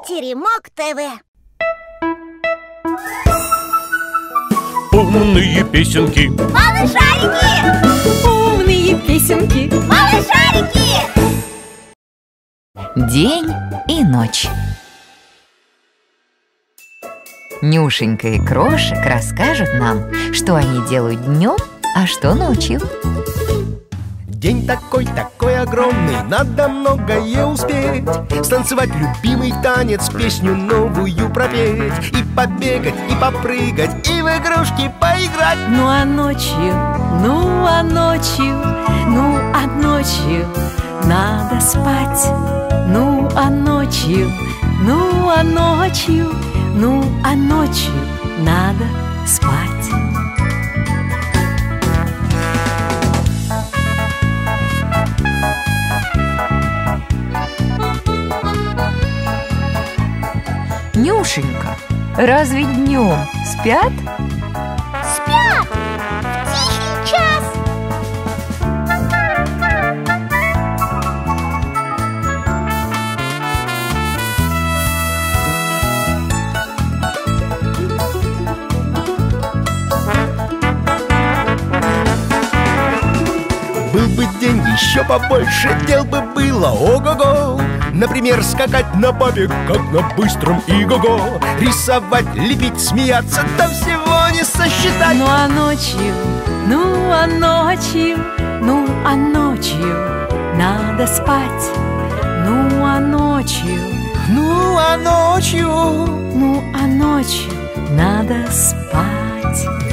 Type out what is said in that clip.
Теремок ТВ. Умные песенки. Малышарики. Умные песенки. Малышарики. День и ночь. Нюшенька и Крошек расскажут нам, что они делают днем, а что ночью. День такой огромный, надо многое успеть. Станцевать любимый танец, песню новую пропеть. И побегать, и попрыгать, и в игрушки поиграть. Ну а ночью надо спать. Ну а ночью надо спать. Нюшенька, разве днем спят? Спят в тихий час. Был бы день еще побольше, дел бы было ого-го. Например, скакать на бабе, как на быстром иго-го. Рисовать, лепить, смеяться, да всего не сосчитать. Ну а ночью надо спать. Ну а ночью надо спать.